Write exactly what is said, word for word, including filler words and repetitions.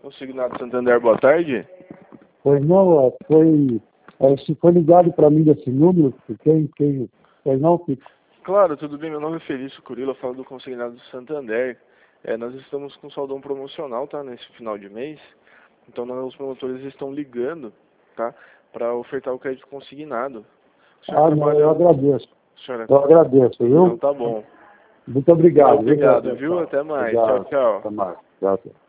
Consignado Santander, boa tarde. Pois não, ó, foi, é, se foi ligado para mim desse número, quem, quem, pois não, Pico? Claro, tudo bem, meu nome é Felício Curilo, eu falo do Consignado Santander. É, nós estamos com saldão promocional, tá, nesse final de mês. Então nós, os promotores estão ligando, tá, para ofertar o crédito consignado. Ah, não, eu agradeço. Senhora... Eu agradeço, viu? Então tá bom. Muito obrigado. Obrigado, viu? viu? Até mais. Obrigado. Tchau, tchau. Até mais. Tchau, tchau.